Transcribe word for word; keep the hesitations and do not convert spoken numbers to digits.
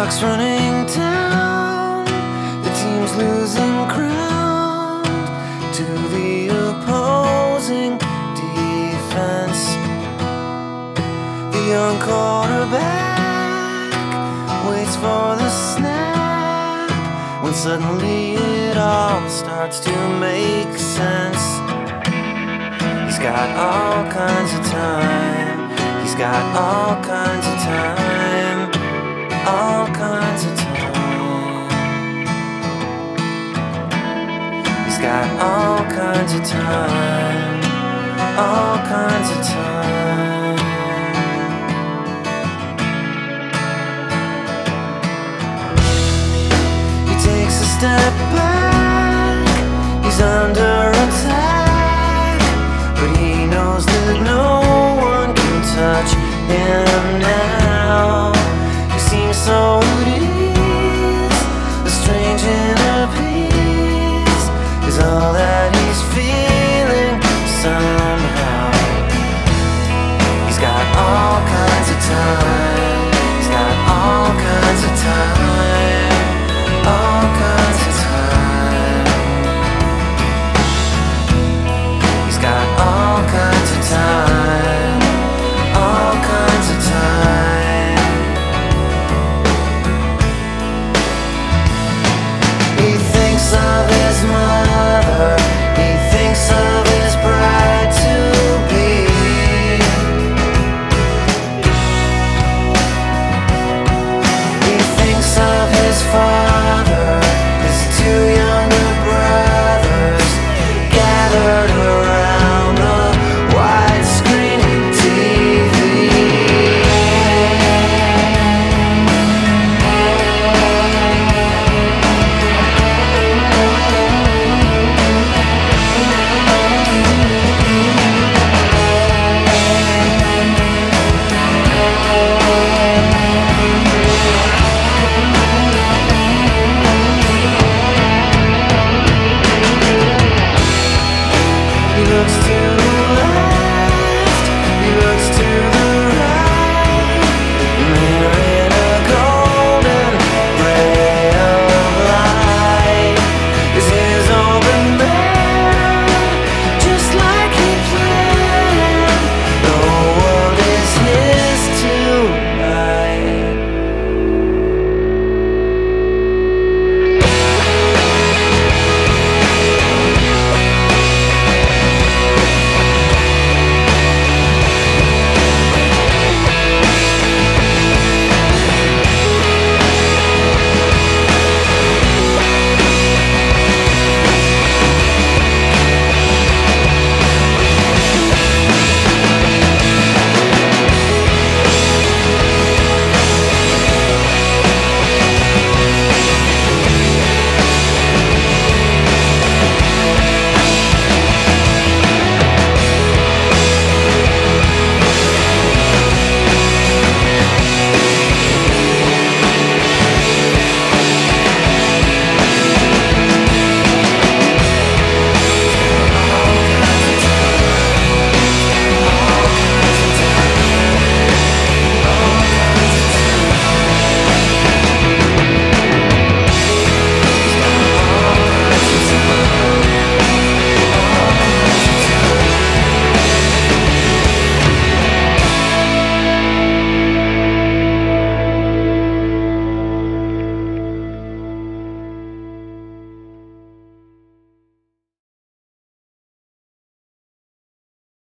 clock's running down, the team's losing ground to the opposing defense. The young quarterback waits for the snap, when suddenly it all starts to make sense. He's got all kinds of time, he's got all kinds of time, all kinds of time. He's got all kinds of time, all kinds of time. He takes a step back, he's under